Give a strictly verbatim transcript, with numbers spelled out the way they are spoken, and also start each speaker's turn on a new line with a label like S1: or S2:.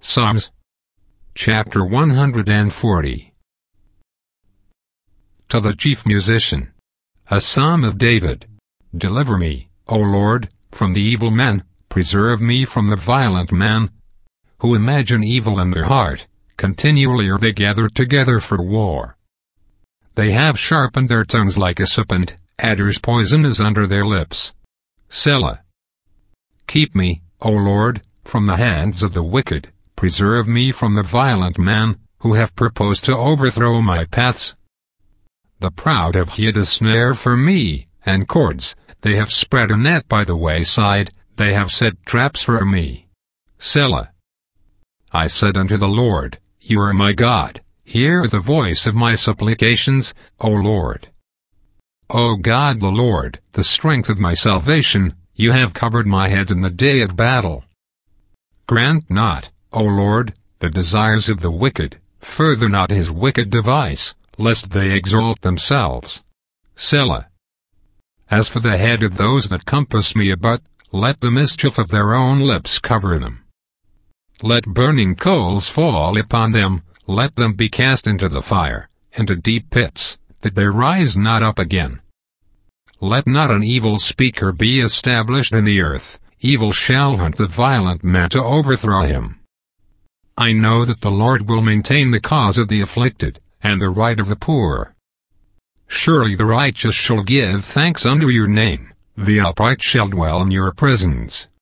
S1: Psalms chapter one hundred forty. To the chief musician. A psalm of David. Deliver me, O Lord, from the evil men, preserve me from the violent men, who imagine evil in their heart, continually are they gathered together for war. They have sharpened their tongues like a serpent, adder's poison is under their lips. Selah. Keep me, O Lord, from the hands of the wicked, preserve me from the violent men, who have proposed to overthrow my paths. The proud have hid a snare for me, and cords, they have spread a net by the wayside, they have set traps for me. Selah. I said unto the Lord, You are my God, hear the voice of my supplications, O Lord. O God the Lord, the strength of my salvation, you have covered my head in the day of battle. Grant not, O Lord, the desires of the wicked, further not his wicked device, lest they exalt themselves. Selah. As for the head of those that compass me about, let the mischief of their own lips cover them. Let burning coals fall upon them, let them be cast into the fire, into deep pits, that they rise not up again. Let not an evil speaker be established in the earth, evil shall hunt the violent man to overthrow him. I know that the Lord will maintain the cause of the afflicted, and the right of the poor. Surely the righteous shall give thanks unto your name, the upright shall dwell in your presence.